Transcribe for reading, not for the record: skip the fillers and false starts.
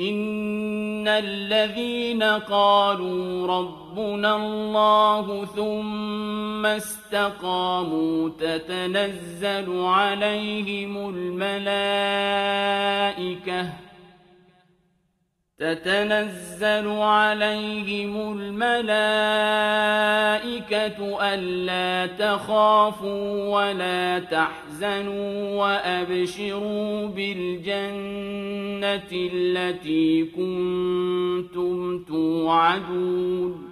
إن الذين قالوا ربنا الله ثم استقاموا تتنزل عليهم الملائكة ألا تخافوا ولا تحزنوا وأبشروا بالجنة التي كنتم توعدون